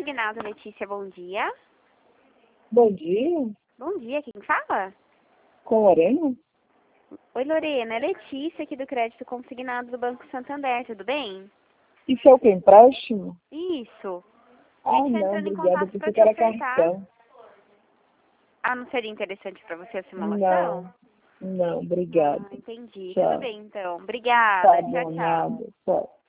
Consignado, Letícia, bom dia. Bom dia, Bom dia, quem fala? com Lorena? Oi, Lorena, é Letícia aqui do Crédito Consignado do Banco Santander, tudo bem? Isso é o que? Empréstimo? Isso. A Ah, gente tá não, entrando em obrigada, contato para pensei que te era ofertar. cartão. Ah, não seria interessante para você a simulação? Não, obrigada. Ah, entendi. Tudo Tchau. bem, então. Tá Obrigada. Tchau, bom, tchau. nada, tchau.